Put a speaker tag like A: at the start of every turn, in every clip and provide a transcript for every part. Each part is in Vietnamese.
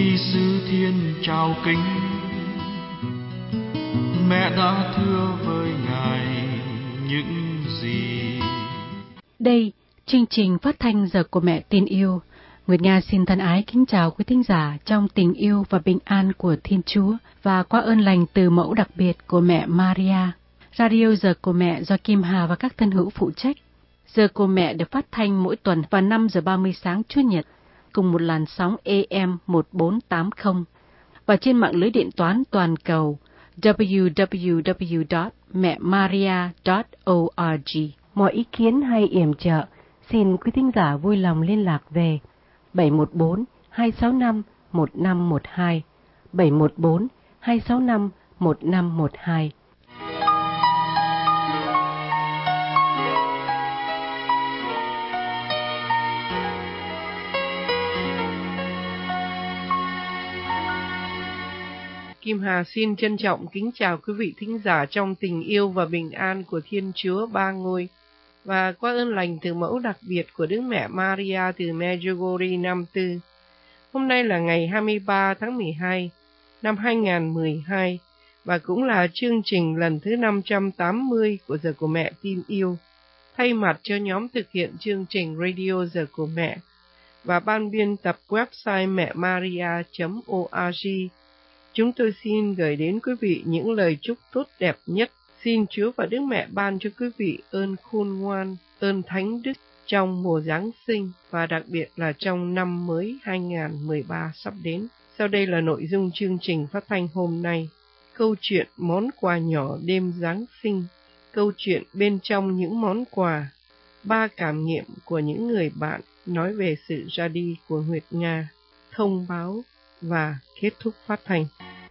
A: Giêsu Thiên chào kính, mẹ đã thưa với Ngài những gì.
B: Đây, chương trình phát thanh Giờ của Mẹ Tin Yêu. Nguyệt Nga xin thân ái kính chào quý thính giả trong tình yêu và bình an của Thiên Chúa và qua ơn lành từ mẫu đặc biệt của mẹ Maria. Radio Giờ của Mẹ do Kim Hà và các thân hữu phụ trách. Giờ của Mẹ được phát thanh mỗi tuần vào 5 giờ 30 sáng Chủ nhật, cùng một làn sóng AM 1480 và trên mạng lưới điện toán toàn cầu www.mẹmaria.org. Mọi ý kiến hay yểm trợ, xin quý thính giả vui lòng liên lạc về 714-265-1512, 714-265-1512.
C: Kim Hà xin trân trọng kính chào quý vị thính giả trong tình yêu và bình an của Thiên Chúa Ba Ngôi và qua ơn lành từ mẫu đặc biệt của Đức Mẹ Maria từ Medjugorje năm Tư. Hôm nay là ngày 23 tháng 12 năm 2012 và cũng là chương trình lần thứ 580 của Giờ của Mẹ Tin Yêu. Thay mặt cho nhóm thực hiện chương trình Radio Giờ của Mẹ và ban biên tập website mẹmaria.org, chúng tôi xin gửi đến quý vị những lời chúc tốt đẹp nhất. Xin Chúa và Đức Mẹ ban cho quý vị ơn khôn ngoan, ơn thánh đức trong mùa Giáng sinh và đặc biệt là trong năm mới 2013 sắp đến. Sau đây là nội dung chương trình phát thanh hôm nay. Câu chuyện món quà nhỏ đêm Giáng sinh. Câu chuyện bên trong những món quà. 3 cảm nghiệm của những người bạn nói về sự ra đi của Nguyệt Nga. Thông báo và kết thúc phát thanh.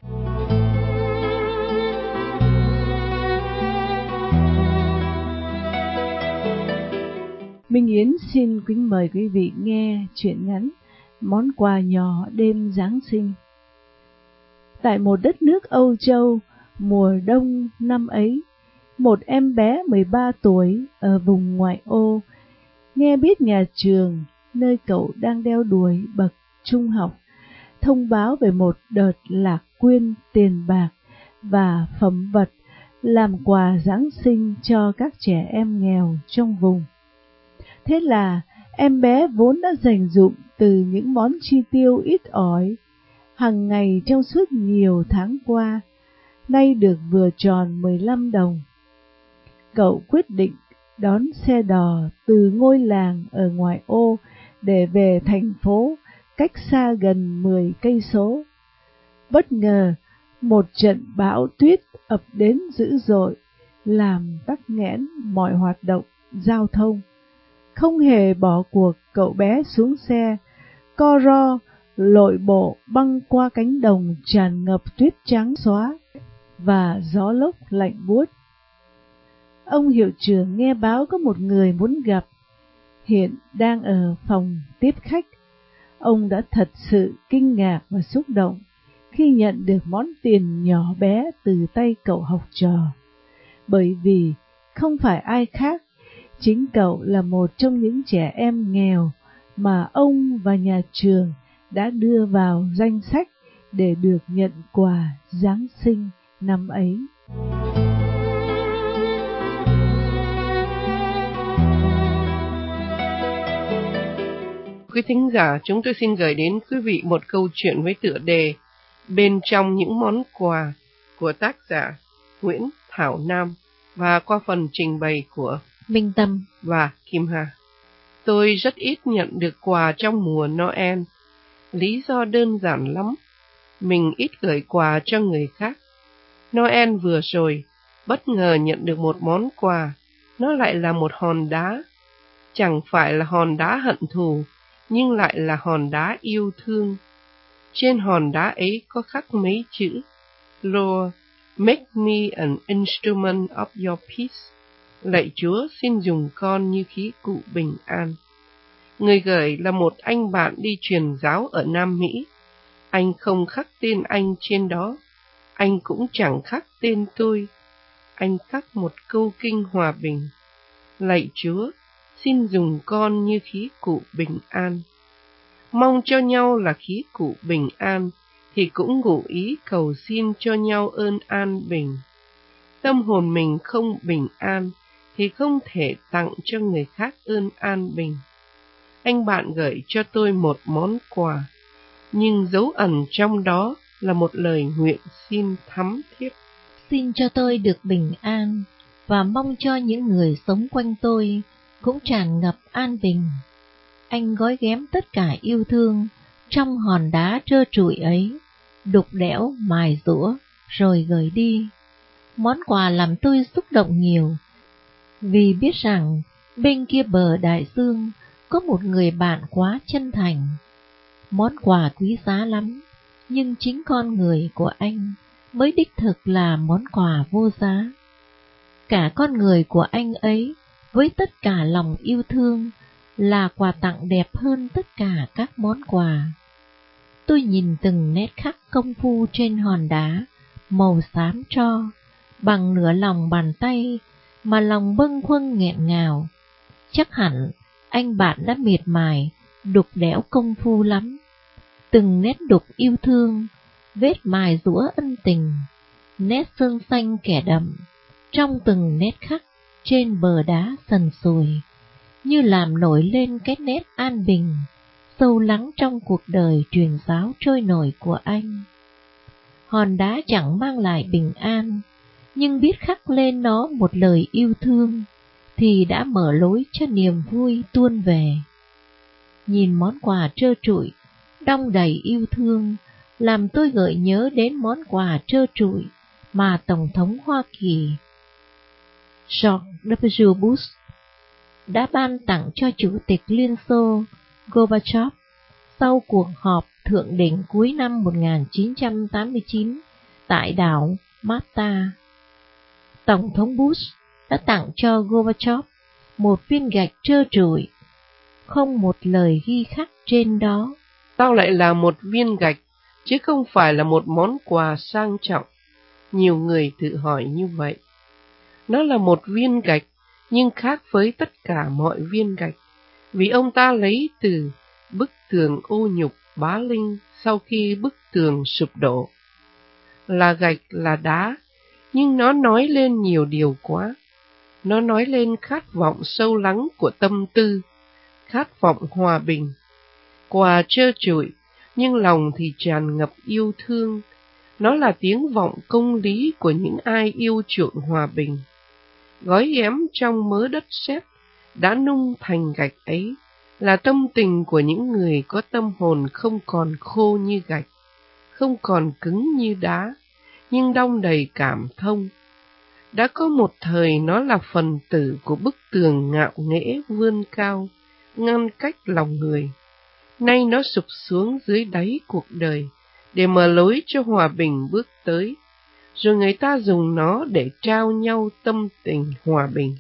D: Minh Yến xin kính mời quý vị nghe truyện ngắn Món quà nhỏ đêm Giáng sinh. Tại một đất nước Âu Châu, mùa đông năm ấy, một em bé 13 tuổi ở vùng ngoại ô nghe biết nhà trường nơi cậu đang đeo đuổi bậc trung học thông báo về một đợt lạc quyên tiền bạc và phẩm vật làm quà Giáng sinh cho các trẻ em nghèo trong vùng. Thế là em bé vốn đã dành dụm từ những món chi tiêu ít ỏi hàng ngày trong suốt nhiều tháng qua, nay được vừa tròn 15 đồng. Cậu quyết định đón xe đò từ ngôi làng ở ngoại ô để về thành phố cách xa gần 10 cây số. Bất ngờ, một trận bão tuyết ập đến dữ dội, làm tắc nghẽn mọi hoạt động giao thông. Không hề bỏ cuộc, cậu bé xuống xe, co ro, lội bộ băng qua cánh đồng tràn ngập tuyết trắng xóa và gió lốc lạnh buốt. Ông hiệu trưởng nghe báo có một người muốn gặp, hiện đang ở phòng tiếp khách. Ông đã thật sự kinh ngạc và xúc động khi nhận được món tiền nhỏ bé từ tay cậu học trò, bởi vì không phải ai khác, chính cậu là một trong những trẻ em nghèo mà ông và nhà trường đã đưa vào danh sách để được nhận quà Giáng sinh năm ấy.
C: Quý thính giả, chúng tôi xin gửi đến quý vị một câu chuyện với tựa đề Bên trong những món quà của tác giả Nguyễn Thảo Nam và qua phần trình bày của
B: Minh Tâm
C: và Kim Hà. Tôi rất ít nhận được quà trong mùa Noel. Lý do đơn giản lắm. Mình ít gửi quà cho người khác. Noel vừa rồi, bất ngờ nhận được một món quà. Nó lại là một hòn đá. Chẳng phải là hòn đá hận thù, nhưng lại là hòn đá yêu thương. Trên hòn đá ấy có khắc mấy chữ: Lord, make me an instrument of your peace. Lạy Chúa, xin dùng con như khí cụ bình an. Người gửi là một anh bạn đi truyền giáo ở Nam Mỹ. Anh không khắc tên anh trên đó. Anh cũng chẳng khắc tên tôi. Anh khắc một câu kinh hòa bình: Lạy Chúa, xin dùng con như khí cụ bình an. mong cho nhau là khí cụ bình an, thì cũng ngụ ý cầu xin cho nhau ơn an bình. Tâm hồn mình không bình an, thì không thể tặng cho người khác ơn an bình. Anh bạn gửi cho tôi một món quà, nhưng dấu ẩn trong đó là một lời nguyện xin thắm thiết.
E: Xin cho tôi được bình an, và mong cho những người sống quanh tôi cũng tràn ngập an bình. Anh gói ghém tất cả yêu thương trong hòn đá trơ trụi ấy, đục đẽo mài giũa rồi gửi đi. Món quà làm tôi xúc động nhiều, vì biết rằng bên kia bờ đại dương có một người bạn quá chân thành. Món quà quý giá lắm, nhưng chính con người của anh mới đích thực là món quà vô giá. Cả con người của anh ấy với tất cả lòng yêu thương là quà tặng đẹp hơn tất cả các món quà. Tôi nhìn từng nét khắc công phu trên hòn đá màu xám tro, bằng nửa lòng bàn tay mà lòng bâng khuâng nghẹn ngào. Chắc hẳn anh bạn đã miệt mài đục đẽo công phu lắm. Từng nét đục yêu thương, vết mài giũa ân tình, nét sơn xanh kẻ đậm trong từng nét khắc trên bờ đá sần sùi, như làm nổi lên cái nét an bình sâu lắng trong cuộc đời truyền giáo trôi nổi của anh. Hòn đá chẳng mang lại bình an, nhưng biết khắc lên nó một lời yêu thương thì đã mở lối cho niềm vui tuôn về. Nhìn món quà trơ trụi, đong đầy yêu thương, làm tôi gợi nhớ đến món quà trơ trụi mà Tổng thống Hoa Kỳ George W. Bush đã ban tặng cho Chủ tịch Liên Xô Gorbachev sau cuộc họp thượng đỉnh cuối năm 1989 tại đảo Malta. Tổng thống Bush đã tặng cho Gorbachev một viên gạch trơ trụi, không một lời ghi khắc trên đó.
C: Sao lại là một viên gạch, chứ không phải là một món quà sang trọng? Nhiều người tự hỏi như vậy. Nó là một viên gạch, nhưng khác với tất cả mọi viên gạch, vì ông ta lấy từ bức tường ô nhục bá linh sau khi bức tường sụp đổ. Là gạch, là đá, nhưng nó nói lên nhiều điều quá. Nó nói lên khát vọng sâu lắng của tâm tư, khát vọng hòa bình. Quà trơ trụi, nhưng lòng thì tràn ngập yêu thương. Nó là tiếng vọng công lý của những ai yêu chuộng hòa bình. Gói ghém trong mớ đất sét đã nung thành gạch ấy là tâm tình của những người có tâm hồn không còn khô như gạch, không còn cứng như đá, nhưng đong đầy cảm thông. Đã có một thời nó là phần tử của bức tường ngạo nghễ vươn cao, ngăn cách lòng người. Nay nó sụp xuống dưới đáy cuộc đời, để mở lối cho hòa bình bước tới, rồi người ta dùng nó để trao nhau tâm tình hòa bình.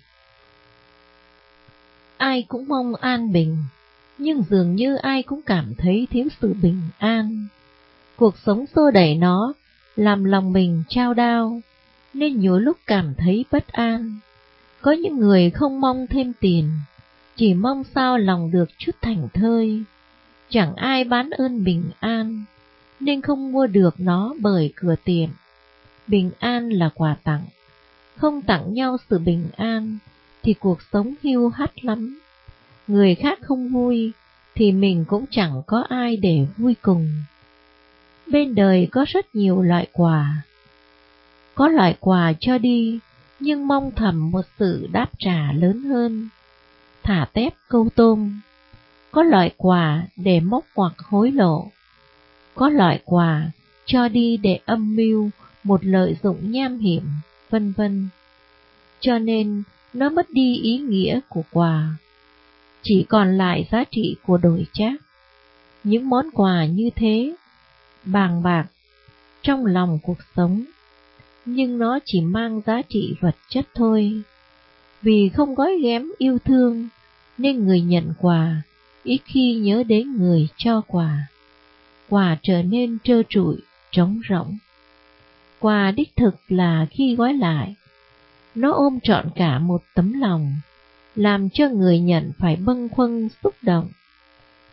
E: Ai cũng mong an bình, nhưng dường như ai cũng cảm thấy thiếu sự bình an. Cuộc sống xô đẩy nó, làm lòng mình chao đao, nên nhiều lúc cảm thấy bất an. Có những người không mong thêm tiền, chỉ mong sao lòng được chút thảnh thơi. Chẳng ai bán ơn bình an, nên không mua được nó bởi cửa tiệm. Bình an là quà tặng, không tặng nhau sự bình an thì cuộc sống hiu hắt lắm. Người khác không vui thì mình cũng chẳng có ai để vui cùng. Bên đời có rất nhiều loại quà. Có loại quà cho đi nhưng mong thầm một sự đáp trả lớn hơn, thả tép câu tôm. Có loại quà để móc ngoặc hối lộ. Có loại quà cho đi để âm mưu một lợi dụng nham hiểm, vân vân. Cho nên nó mất đi ý nghĩa của quà, chỉ còn lại giá trị của đổi trác. Những món quà như thế, bàng bạc trong lòng cuộc sống, nhưng nó chỉ mang giá trị vật chất thôi. Vì không gói ghém yêu thương, nên người nhận quà ít khi nhớ đến người cho quà. Quà trở nên trơ trụi, trống rỗng. Quà đích thực là khi gói lại, nó ôm trọn cả một tấm lòng, làm cho người nhận phải bâng khuâng xúc động.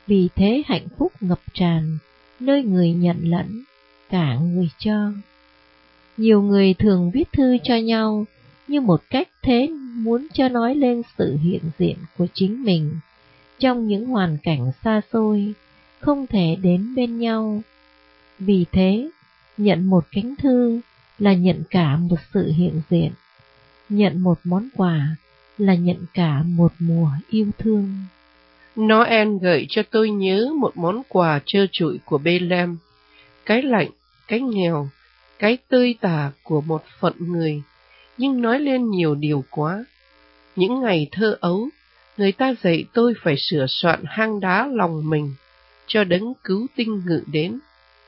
E: Vì thế hạnh phúc ngập tràn, nơi người nhận lẫn, cả người cho. Nhiều người thường viết thư cho nhau như một cách thế muốn cho nói lên sự hiện diện của chính mình trong những hoàn cảnh xa xôi, không thể đến bên nhau. Vì thế, nhận một cánh thư là nhận cả một sự hiện diện, nhận một món quà là nhận cả một mùa yêu thương.
C: Noel gợi cho tôi nhớ một món quà trơ trụi của Bethlehem, cái lạnh, cái nghèo, cái tơi tả của một phận người, nhưng nói lên nhiều điều quá. Những ngày thơ ấu, người ta dạy tôi phải sửa soạn hang đá lòng mình, cho đấng cứu tinh ngự đến.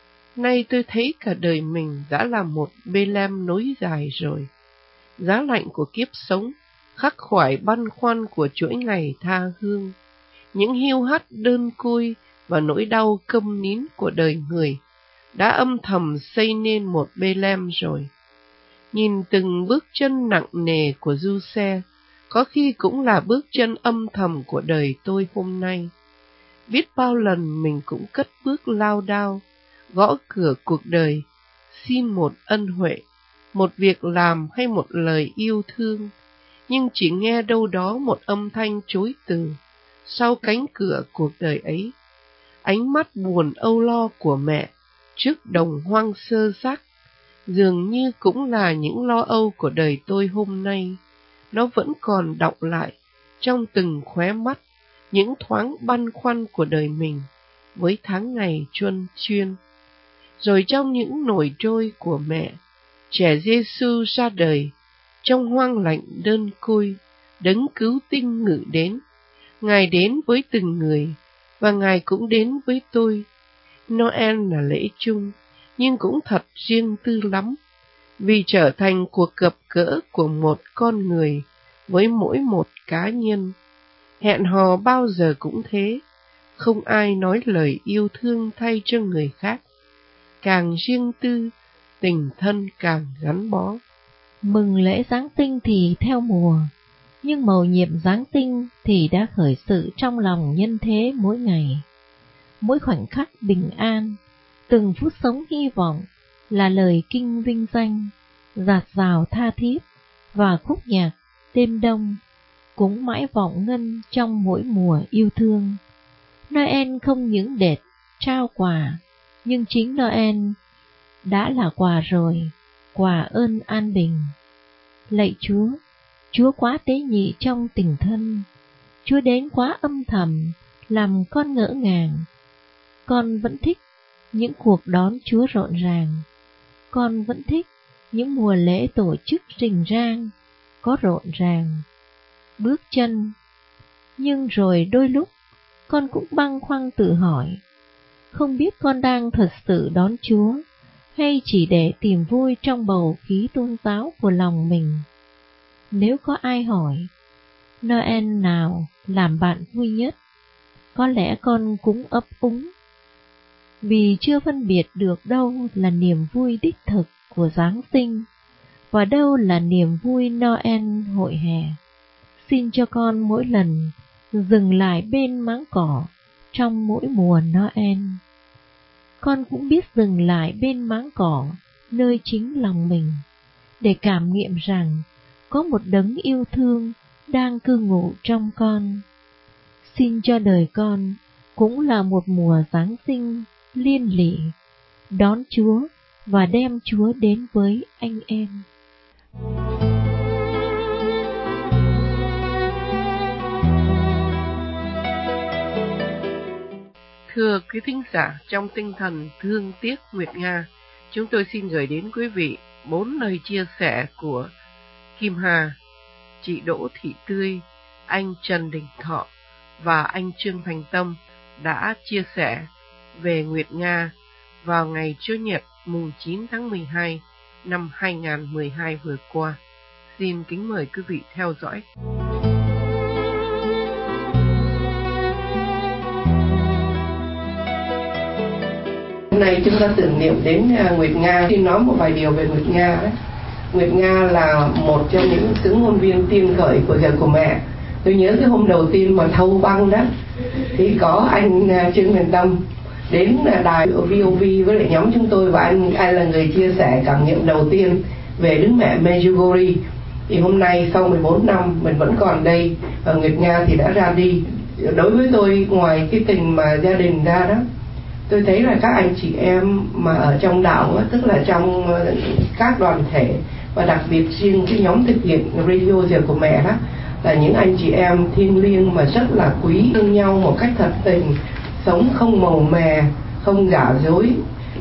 C: Nay tôi thấy cả đời mình đã là một Bethlehem nối dài rồi. Giá lạnh của kiếp sống, khắc khoải băn khoăn của chuỗi ngày tha hương, những hiu hắt đơn côi và nỗi đau câm nín của đời người đã âm thầm xây nên một Bethlehem rồi. Nhìn từng bước chân nặng nề của du xe, có khi cũng là bước chân âm thầm của đời tôi hôm nay. Biết bao lần mình cũng cất bước lao đao, gõ cửa cuộc đời, xin một ân huệ, một việc làm hay một lời yêu thương, nhưng chỉ nghe đâu đó một âm thanh chối từ sau cánh cửa cuộc đời ấy. Ánh mắt buồn âu lo của mẹ trước đồng hoang sơ xác dường như cũng là những lo âu của đời tôi hôm nay. Nó vẫn còn đọng lại trong từng khóe mắt những thoáng băn khoăn của đời mình với tháng ngày chuân chuyên. Rồi trong những nổi trôi của mẹ, trẻ Giêsu ra đời trong hoang lạnh đơn côi, đấng cứu tinh ngự đến. Ngài đến với từng người và Ngài cũng đến với tôi. Noel là lễ chung nhưng cũng thật riêng tư lắm, vì trở thành cuộc gặp gỡ của một con người với mỗi một cá nhân. Hẹn hò bao giờ cũng thế, không ai nói lời yêu thương thay cho người khác. Càng riêng tư, tình thân càng gắn bó.
E: Mừng lễ Giáng sinh thì theo mùa, nhưng mầu nhiệm Giáng sinh thì đã khởi sự trong lòng nhân thế mỗi ngày. Mỗi khoảnh khắc bình an, từng phút sống hy vọng là lời kinh vinh danh, dạt dào tha thiết và khúc nhạc đêm đông cũng mãi vọng ngân trong mỗi mùa yêu thương. Noel không những để trao quà, nhưng chính Noel đã là quà rồi, quà ơn an bình. Lạy Chúa, Chúa quá tế nhị trong tình thân, Chúa đến quá âm thầm, làm con ngỡ ngàng. Con vẫn thích những cuộc đón Chúa rộn ràng, con vẫn thích những mùa lễ tổ chức rình rang, có rộn ràng bước chân. Nhưng rồi đôi lúc con cũng băn khoăn tự hỏi, không biết con đang thật sự đón Chúa hay chỉ để tìm vui trong bầu khí tôn giáo của lòng mình. Nếu có ai hỏi Noel nào làm bạn vui nhất, có lẽ con cũng ấp úng, vì chưa phân biệt được đâu là niềm vui đích thực của Giáng sinh và đâu là niềm vui Noel hội hè. Xin cho con mỗi lần dừng lại bên máng cỏ trong mỗi mùa Noel, con cũng biết dừng lại bên máng cỏ nơi chính lòng mình, để cảm nghiệm rằng có một đấng yêu thương đang cư ngụ trong con. Xin cho đời con cũng là một mùa Giáng sinh liên lỉ, đón Chúa và đem Chúa đến với anh em.
C: Thưa quý thính giả, trong tinh thần thương tiếc Nguyệt Nga, chúng tôi xin gửi đến quý vị 4 lời chia sẻ của Kim Hà, chị Đỗ Thị Tươi, anh Trần Đình Thọ và anh Trương Thành Tâm đã chia sẻ về Nguyệt Nga vào ngày Chủ nhật mùng 9 tháng 12 năm 2012 vừa qua. Xin kính mời quý vị theo dõi. Hôm nay chúng ta tưởng niệm đến Nguyệt Nga. Xin nói một vài điều về Nguyệt Nga đấy. Nguyệt Nga là một trong những tướng ngôn viên tiên khởi của giờ của mẹ. Tôi nhớ cái hôm đầu tiên mà thâu băng đó, thì có anh Trương Huyền Tâm đến đài VOV với lại nhóm chúng tôi, và anh là người chia sẻ cảm nghiệm đầu tiên về Đức Mẹ Medjugorje. Thì hôm nay sau 14 năm mình vẫn còn đây, và Nguyệt Nga thì đã ra đi. Đối với tôi, ngoài cái tình mà gia đình ra đó, tôi thấy là các anh chị em mà ở trong đạo đó, tức là trong các đoàn thể, và đặc biệt riêng cái nhóm thực hiện radio giờ của mẹ đó, là những anh chị em thiêng liêng mà rất là quý thương nhau một cách thật tình, sống không màu mè, không giả dối.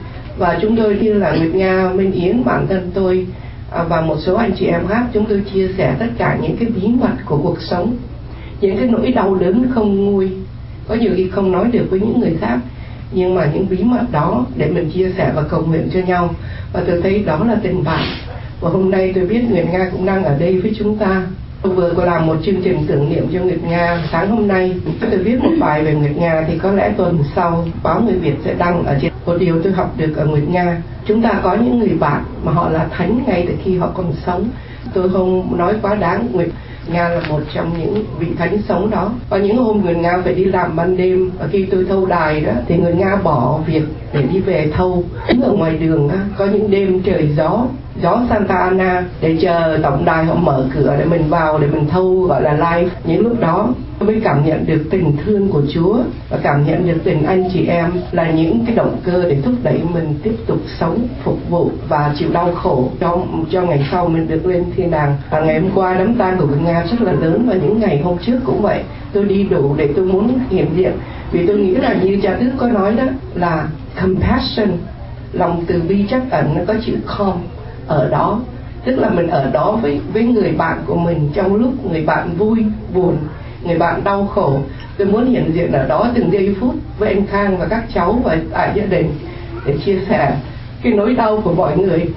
C: Và chúng tôi như là Nguyệt Nga, Minh Yến, bản thân tôi và một số anh chị em khác, chúng tôi chia sẻ tất cả những cái bí mật của cuộc sống, những cái nỗi đau đớn không nguôi, có nhiều khi không nói được với những người khác, nhưng mà những bí mật đó để mình chia sẻ và cầu nguyện cho nhau. Và tôi thấy đó là tình bạn. Và hôm nay tôi biết Nguyệt Nga cũng đang ở đây với chúng ta. Tôi vừa có làm một chương trình tưởng niệm cho Nguyệt Nga sáng hôm nay. Tôi viết một bài về Nguyệt Nga thì có lẽ tuần sau báo Người Việt sẽ đăng ở trên. Một điều tôi học được ở Nguyệt Nga, chúng ta có những người bạn mà họ là thánh ngay từ khi họ còn sống. Tôi không nói quá đáng, Nguyệt Nga là một trong những vị thánh sống đó. Có những hôm Nguyệt Nga phải đi làm ban đêm, và khi tôi thâu đài đó thì Nguyệt Nga bỏ việc để đi về thâu. Đứng ở ngoài đường đó, có những đêm trời gió Santa Ana để chờ tổng đài họ mở cửa để mình vào, để mình thâu gọi là live. Những lúc đó tôi mới cảm nhận được tình thương của Chúa, và cảm nhận được tình anh chị em là những cái động cơ để thúc đẩy mình tiếp tục sống, phục vụ và chịu đau khổ cho ngày sau mình được lên thiên đàng. Và ngày hôm qua đám tang của Nguyệt Nga rất là lớn, và những ngày hôm trước cũng vậy. Tôi đi đủ để tôi muốn hiện diện, vì tôi nghĩ là như cha Đức có nói đó là compassion, lòng từ bi trắc ẩn, nó có chữ calm ở đó, tức là mình ở đó với người bạn của mình trong lúc người bạn vui buồn, người bạn đau khổ. Tôi muốn hiện diện ở đó từng giây phút với anh Khang và các cháu và tại gia đình để chia sẻ cái nỗi đau của mọi người.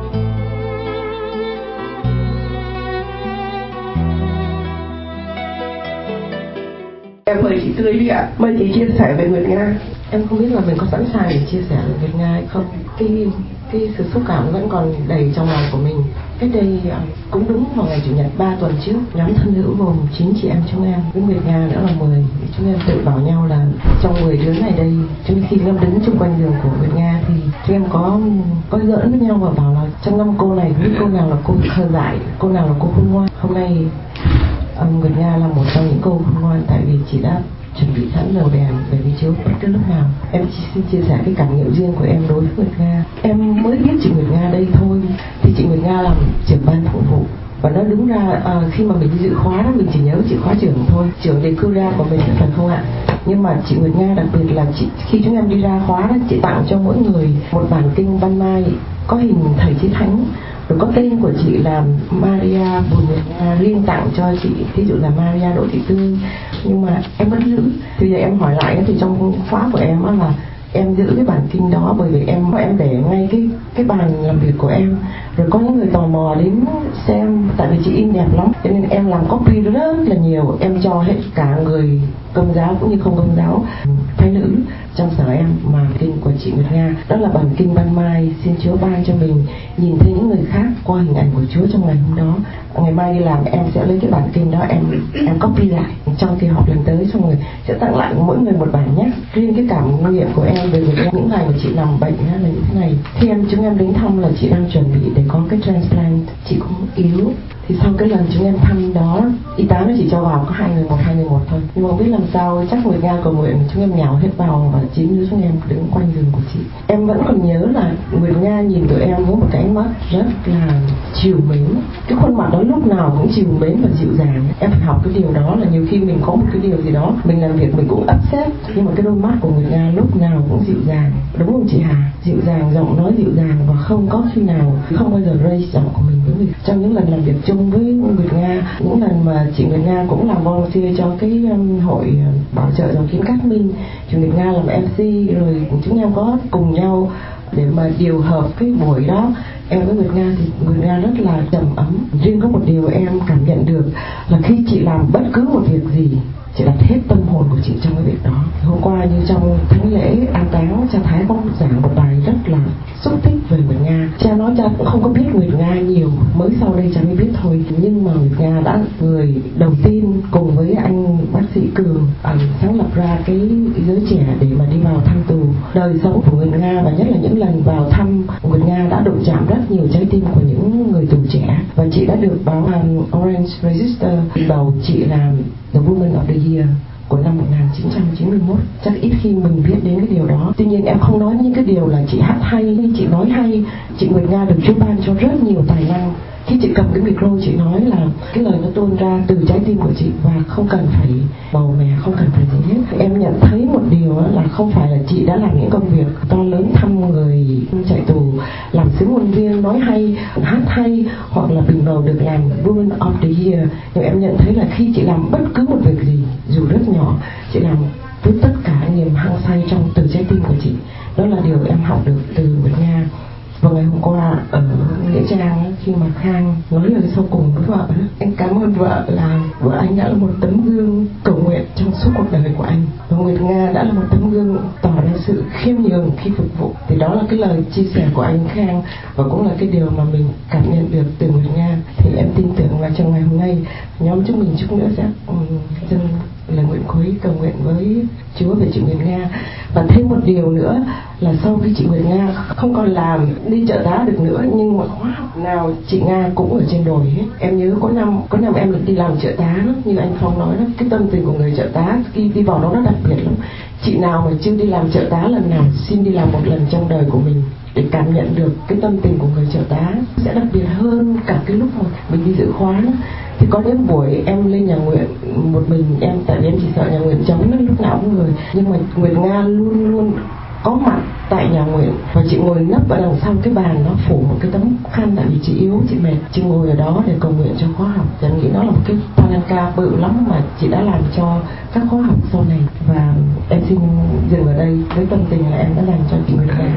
C: Em mời chị Tươi đi ạ. Mời chị chia sẻ về Nguyệt Nga.
F: Em không biết là mình có sẵn sàng để chia sẻ về Nguyệt Nga hay không. Cái sự xúc cảm vẫn còn đầy trong lòng của mình. Cách đây cũng đúng vào ngày Chủ nhật 3 tuần trước, nhóm thân hữu gồm 9 chị em chúng em với Nguyệt Nga nữa là 10. Chúng em tự bảo nhau là trong 10 đứa này đây, chúng khi em đứng chung quanh đường của Nguyệt Nga thì chúng em có giỡn với nhau và bảo là trong 5 cô này, biết cô nào là cô thơ dại, cô nào là cô khôn ngoan. Hôm nay Nguyệt Nga là một trong những cô khôn ngoan, tại vì chị đã chuẩn bị sẵn lều đèn về với Chúa bất cứ lúc nào. Em xin chia sẻ cái cảm nghiệm riêng của em đối với Nguyệt Nga. Em mới biết chị Nguyệt Nga đây thôi, thì chị Nguyệt Nga làm trưởng ban phụng vụ, và nó đúng ra khi mà mình đi dự khóa đó mình chỉ nhớ chị khóa trưởng thôi, trưởng đề cư ra của mình, phải không ạ? Nhưng mà chị Nguyệt Nga đặc biệt là khi chúng em đi ra khóa đó, chị tặng cho mỗi người một bản kinh Ban Mai có hình thầy Chí Thánh, rồi có tên của chị là Maria Bùi Nguyệt Nga, riêng tặng cho chị, ví dụ là Maria Đỗ Thị Tươi. Nhưng mà em vẫn giữ. Thì giờ em hỏi lại thì trong khóa của em là em giữ cái bản kinh đó bởi vì em để ngay cái bàn làm việc của em. Rồi có những người tò mò đến xem, tại vì chị in đẹp lắm, cho nên em làm copy rất là nhiều, em cho hết cả người Công giáo cũng như không Công giáo, phái nữ trong sở em mà kinh của chị Nguyệt Nga. Đó là bản kinh Ban Mai, xin Chúa ban cho mình nhìn thấy những người khác qua hình ảnh của Chúa trong ngày hôm đó. Ngày mai đi làm em sẽ lấy cái bản kinh đó, em copy lại trong kỳ họp lần tới, xong rồi sẽ tặng lại mỗi người một bản nhé. Riêng cái cảm nghiệm của em về những ngày mà chị nằm bệnh là những ngày khi chúng em đến thăm là chị đang chuẩn bị để có cái transplant, chị cũng yếu. Thì sau cái lần chúng em thăm đó, y tá nó chỉ cho vào có 2 người một thôi. Nhưng mà không biết làm sao, chắc Nguyệt Nga cầu nguyện chúng em nhào hết vào và 9 đứa chúng em đứng quanh giường của chị. Em vẫn còn nhớ là Nguyệt Nga nhìn tụi em với một cái ánh mắt rất là trìu mến. Cái khuôn mặt đó lúc nào cũng trìu mến và dịu dàng. Em phải học cái điều đó, là nhiều khi mình có một cái điều gì đó mình làm việc mình cũng upset, nhưng mà cái đôi mắt của Nguyệt Nga lúc nào cũng dịu dàng, đúng không chị Hà? Dịu dàng, giọng nói dịu dàng, và không có khi nào, không bao giờ raise giọng của mình với người. Trong những lần làm việc chung với Nguyệt Nga, những lần mà chị Nguyệt Nga cũng làm volunteer cho cái hội bảo trợ dòng kín Cát Minh, chị Nguyệt Nga làm MC, rồi chúng em có cùng nhau để mà điều hợp cái buổi đó. Em với Nguyệt Nga thì Nguyệt Nga rất là trầm ấm. Riêng có một điều em cảm nhận được là khi chị làm bất cứ một việc gì chị đặt hết tâm hồn của chị trong cái việc đó. Hôm qua như trong thánh lễ an táng, cha Thái có giảng một bài rất là xúc tích về Nguyệt Nga. Cha nói cha cũng không có biết Nguyệt Nga nhiều, mới sau đây cha mới biết thôi. Nhưng mà Nguyệt Nga đã người đầu tiên cùng với anh bác sĩ Cường sáng lập ra cái giới trẻ để mà đi vào thăm tù. Đời sống của Nguyệt Nga và nhất là những lần vào thăm Nguyệt Nga đã đụng chạm rất nhiều trái tim của những người tù trẻ. Và chị đã được báo Orange Register bầu chị là The Woman of the Year của năm 1991. Chắc ít khi mình biết đến cái điều đó. Tuy nhiên em không nói những cái điều là chị hát hay, chị nói hay. Chị Nguyệt Nga được Chúa ban cho rất nhiều tài năng. Khi chị cầm cái micro, chị nói là cái lời nó tuôn ra từ trái tim của chị và không cần phải bầu mè, không cần phải gì hết. Em nhận thấy một điều là không phải là chị đã làm những công việc to lớn thăm người chạy tù, làm sứ ngôn viên, nói hay, hát hay hoặc là bình bầu được làm Woman of the Year. Nhưng em nhận thấy là khi chị làm bất cứ một việc gì dù rất nhỏ, chị làm với tất cả niềm hăng say trong từ trái tim của chị. Đó là điều em học được từ Nguyệt Nga. Và ngày hôm qua ở nghĩa trang, khi mà Khang nói lời sau cùng với vợ, anh cảm ơn vợ là vợ anh đã là một tấm gương cầu nguyện trong suốt cuộc đời của anh, và Nguyệt Nga đã là một tấm gương tỏ ra sự khiêm nhường khi phục vụ. Thì đó là cái lời chia sẻ của anh Khang và cũng là cái điều mà mình cảm nhận được từ Nguyệt Nga. Thì em tin tưởng là trong ngày hôm nay nhóm chúng mình chút nữa sẽ dâng lời nguyện cuối cầu nguyện với Chúa về chị Nguyệt Nga. Và thêm một điều nữa là sau khi chị Nguyệt Nga không còn làm đi trợ tá được nữa, nhưng mà khóa học nào chị Nga cũng ở trên đồi hết. Em nhớ có năm em đi làm trợ tá đó, như anh Phong nói đó, cái tâm tình của người trợ tá khi đi vào đó nó đặc biệt lắm. Chị nào mà chưa đi làm trợ tá lần nào xin đi làm một lần trong đời của mình để cảm nhận được cái tâm tình của người trợ tá, sẽ đặc biệt hơn cả cái lúc mà mình đi dự khóa đó. Thì có những buổi em lên nhà nguyện một mình em, tại vì em chỉ sợ nhà nguyện trống lúc nào cũng người, nhưng mà Nguyệt Nga luôn luôn có mặt tại nhà nguyện và chị ngồi nấp ở đằng sau cái bàn, nó phủ một cái tấm khăn tại vì chị yếu, chị mệt, chị ngồi ở đó để cầu nguyện cho khóa học. Em nghĩ đó là một cái palanca bự lắm mà chị đã làm cho các khóa học sau này. Và em xin dừng ở đây với tâm tình là em đã dành cho chị Nguyệt Nga.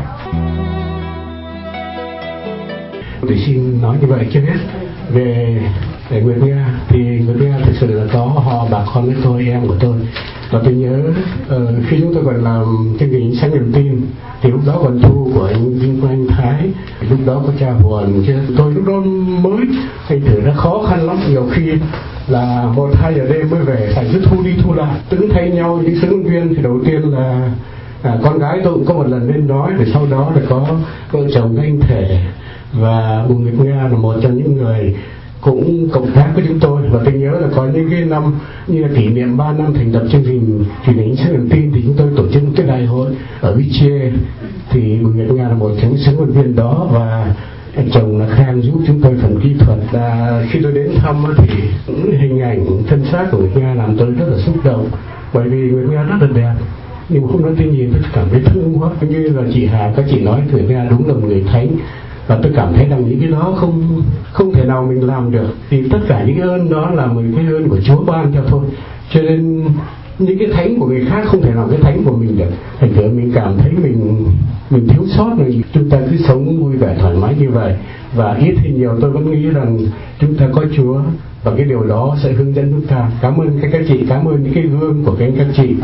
G: Tôi xin nói như vậy trước hết về Nguyệt Nga. Thì Nguyệt Nga thực sự là có họ bà con với tôi, em của tôi. Và tôi nhớ khi chúng tôi còn làm chương trình Sáng Niềm Tin thì lúc đó còn thu của anh Vinh của anh Thái, lúc đó có cha Huồn chứ. Tôi lúc đó mới thành thử nó khó khăn lắm, nhiều khi là 1-2 giờ đêm mới về, phải cứ thu đi thu lại, cứ thay nhau những sứ ngôn viên. Thì đầu tiên là con gái tôi cũng có một lần lên nói, rồi sau đó là có vợ chồng anh Thể và Bùi Nguyệt Nga là một trong những người cũng cộng tác với chúng tôi. Và tôi nhớ là có những cái năm như là kỷ niệm 3 năm thành lập chương trình truyền hình Sáng Niềm Tin thì chúng tôi tổ chức cái đại hội ở Vichy, thì Bùi Nguyệt Nga là một trong những sứ ngôn viên đó, và anh chồng là Khang giúp chúng tôi phần kỹ thuật. Khi tôi đến thăm thì hình ảnh thân xác của Nguyệt Nga làm tôi rất là xúc động, bởi vì Nguyệt Nga rất là đẹp. Nhưng mà hôm đó tôi nhìn tôi cảm thấy thương quá, như là chị Hà các chị nói, Nguyệt Nga đúng là một người thánh. Và tôi cảm thấy rằng những cái đó không thể nào mình làm được, thì tất cả những cái ơn đó là một cái ơn của Chúa ban cho thôi. Cho nên những cái thánh của người khác không thể nào cái thánh của mình được. Thành thử mình cảm thấy mình thiếu sót, mình chúng ta cứ sống vui vẻ thoải mái như vậy. Và ít hay nhiều tôi vẫn nghĩ rằng chúng ta có Chúa, và cái điều đó sẽ hướng dẫn chúng ta. Cảm ơn các chị, cảm ơn những cái gương của các chị.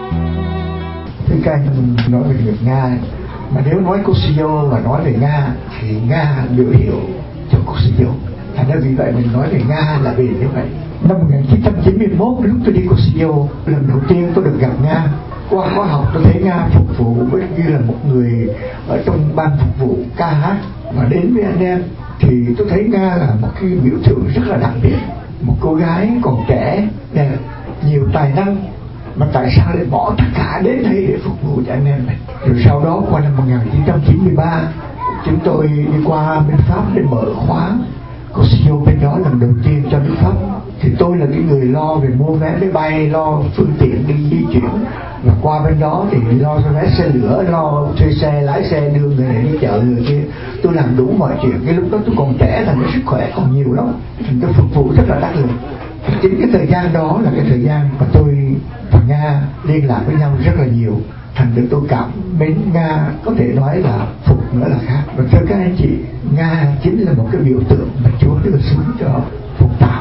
H: Thưa các anh, nói về Nguyệt Nga, mà nếu nói Kosovo và nói về Nga thì Nga biểu hiệu cho Kosovo. Thành ra vì vậy mình nói về Nga là vì như vậy. Năm 1991 lúc tôi đi Kosovo, lần đầu tiên tôi được gặp Nga. Qua khóa học tôi thấy Nga phục vụ với như là một người ở trong ban phục vụ ca hát. Mà đến với anh em thì tôi thấy Nga là một cái biểu tượng rất là đặc biệt. Một cô gái còn trẻ, đẹp, nhiều tài năng, mà tại sao lại bỏ tất cả đến đây để phục vụ cho anh em này. Rồi sau đó qua năm 1993 chúng tôi đi qua bên Pháp để mở khóa Kosovo bên đó lần đầu tiên cho nước Pháp. Thì tôi là cái người lo về mua vé máy bay, lo phương tiện đi di chuyển, và qua bên đó thì lo cho vé xe lửa, lo thuê xe, lái xe đưa người này đi chợ người kia. Tôi làm đủ mọi chuyện. Cái lúc đó tôi còn trẻ, thành cái sức khỏe còn nhiều lắm, thành tôi phục vụ rất là đắc lực. Chính cái thời gian đó là cái thời gian mà tôi và Nga liên lạc với nhau rất là nhiều. Thành được tôi cảm mến Nga, có thể nói là phục nữa là khác. Và thưa các anh chị, Nga chính là một cái biểu tượng mà Chúa đưa xuống cho phục tạo để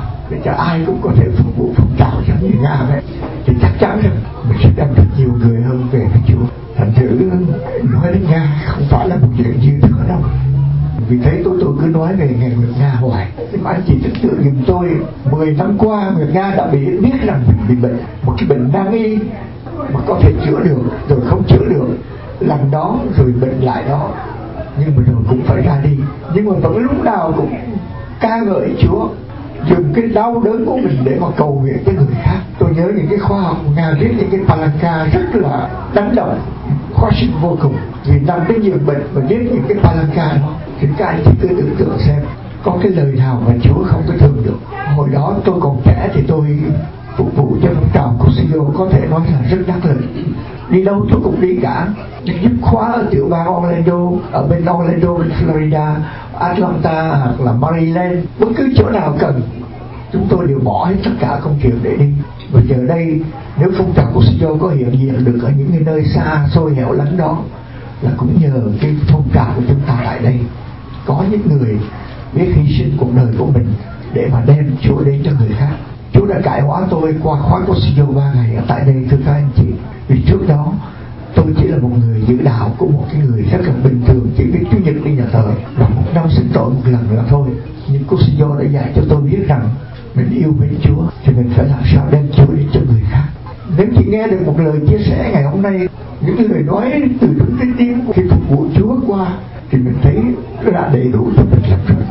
H: cho ai cũng có thể phục vụ phong trào giống như Nga vậy, thì chắc chắn rằng mình sẽ đem được nhiều người hơn về với Chúa. Thành thử nói đến Nga không phải là một chuyện dư thừa đâu. Vì thế tôi cứ nói về ngày Nguyệt Nga hoài. Nhưng mà anh chị tưởng tượng giùm tôi, 10 năm qua Nguyệt Nga đã biết rằng mình bị bệnh, một cái bệnh nan y mà có thể chữa được rồi không chữa được, lần đó rồi bệnh lại đó, nhưng mà rồi cũng phải ra đi. Nhưng mà vẫn lúc nào cũng ca ngợi Chúa, dùng cái đau đớn của mình để mà cầu nguyện cho người khác. Tôi nhớ những cái khoa học Nga viết những cái palanca rất là đánh động, khó sinh vô cùng. Vì nằm trên giường bệnh mà viết những cái palanca đó, thì các anh chỉ cứ tưởng tượng xem có cái lời nào mà Chúa không có thương được. Hồi đó tôi còn trẻ thì tôi phục vụ cho phong trào Cusio, có thể nói là rất đắc lực. Đi đâu tôi cũng đi cả. Giúp khóa ở tiểu bang Orlando, ở bên Orlando, bên Florida, Atlanta hoặc là Maryland, bất cứ chỗ nào cần, chúng tôi đều bỏ hết tất cả công việc để đi. Và giờ đây nếu phong trào Cusio có hiện diện được ở những cái nơi xa xôi hẻo lánh đó, là cũng nhờ cái phong trào của chúng ta tại đây. Có những người biết hy sinh cuộc đời của mình để mà đem Chúa đến cho người khác. Chúa đã cải hóa tôi qua khóa Cusio 3 ngày ở tại đây, thưa các anh chị. Vì trước đó tôi chỉ là một người giữ đạo của một cái người rất là bình thường, chỉ biết Chủ nhật đi nhà thờ và một năm sinh tội một lần là thôi. Nhưng Cusio đã dạy cho tôi biết rằng mình yêu mến Chúa thì mình phải làm sao đem Chúa đến cho người khác. Nếu chị nghe được một lời chia sẻ ngày hôm nay, những lời nói từ Đức Thánh Tiên khi phục vụ Chúa qua, thì mình thấy nó đã đầy đủ cho mình lắm rồi.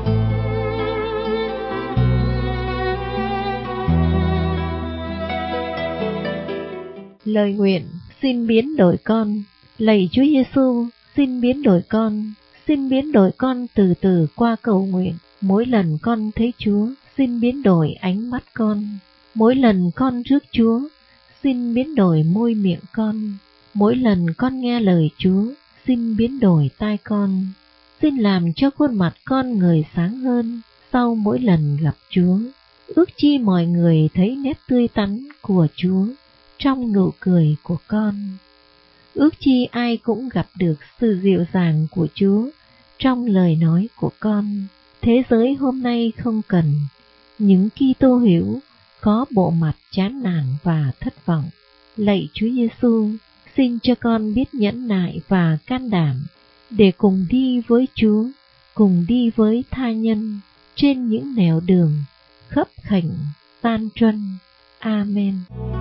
E: Lời nguyện: xin biến đổi con. Lạy Chúa Giêsu, xin biến đổi con. Xin biến đổi con từ từ qua cầu nguyện. Mỗi lần con thấy Chúa, xin biến đổi ánh mắt con. Mỗi lần con rước Chúa, xin biến đổi môi miệng con. Mỗi lần con nghe lời Chúa, xin biến đổi tai con. Xin làm cho khuôn mặt con người sáng hơn sau mỗi lần gặp Chúa. Ước chi mọi người thấy nét tươi tắn của Chúa trong nụ cười của con. Ước chi ai cũng gặp được sự dịu dàng của Chúa trong lời nói của con. Thế giới hôm nay không cần những Kitô hữu có bộ mặt chán nản và thất vọng. Lạy Chúa Giêsu, xin cho con biết nhẫn nại và can đảm để cùng đi với Chúa, cùng đi với tha nhân trên những nẻo đường khấp khểnh tan truân. Amen.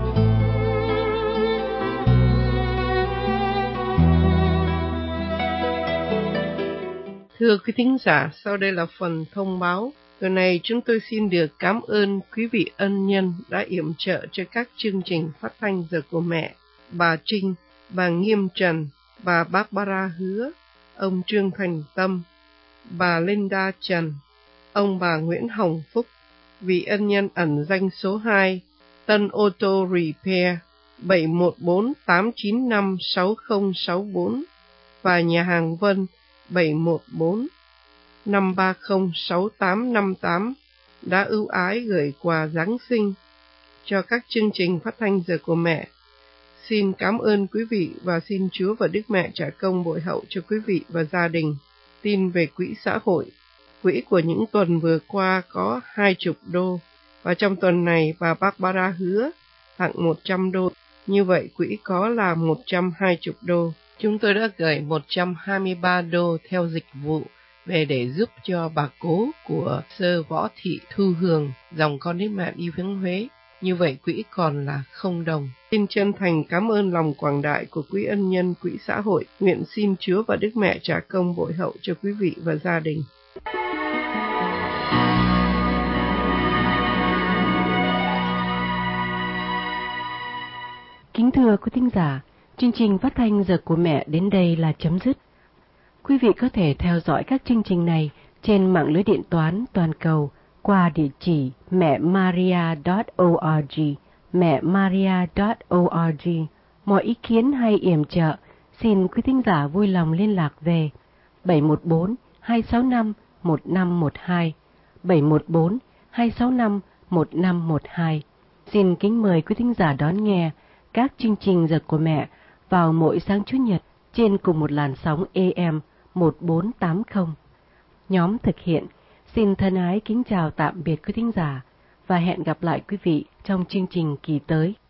C: Thưa quý thính giả, sau đây là phần thông báo. Tuần này chúng tôi xin được cảm ơn quý vị ân nhân đã yểm trợ cho các chương trình phát thanh Giờ của Mẹ: bà Trinh, bà Nghiêm Trần, bà Barbara Hứa, ông Trương Thành Tâm, bà Linda Trần, ông bà Nguyễn Hồng Phúc, vị ân nhân ẩn danh số 2, Tân Auto Repair 714-895-6064 và nhà hàng Vân 714-530-6858 đã ưu ái gửi quà Giáng sinh cho các chương trình phát thanh Giờ của Mẹ. Xin cảm ơn quý vị và xin Chúa và Đức Mẹ trả công bội hậu cho quý vị và gia đình. Tin về quỹ xã hội. Quỹ của những tuần vừa qua có $20 và trong tuần này bà Barbara hứa tặng $100. Như vậy quỹ có là $120. Chúng tôi đã gửi $123 theo dịch vụ về để giúp cho bà cố của Sơ Võ Thị Thu Hường, dòng con Đức Mẹ đi viếng Huế. Như vậy quỹ còn là $0. Xin chân thành cảm ơn lòng quảng đại của quý ân nhân quỹ xã hội. Nguyện xin Chúa và Đức Mẹ trả công bội hậu cho quý vị và gia đình.
B: Kính thưa quý thính giả, chương trình phát thanh Giờ của Mẹ đến đây là chấm dứt. Quý vị có thể theo dõi các chương trình này trên mạng lưới điện toán toàn cầu qua địa chỉ mẹmaria.org, mẹmaria.org. Mọi ý kiến hay yểm trợ, xin quý thính giả vui lòng liên lạc về 714-265-1512, 714-265-1512. Xin kính mời quý thính giả đón nghe các chương trình Giờ của Mẹ vào mỗi sáng Chủ nhật trên cùng một làn sóng AM 1480. Nhóm thực hiện xin thân ái kính chào tạm biệt quý thính giả và hẹn gặp lại quý vị trong chương trình kỳ tới.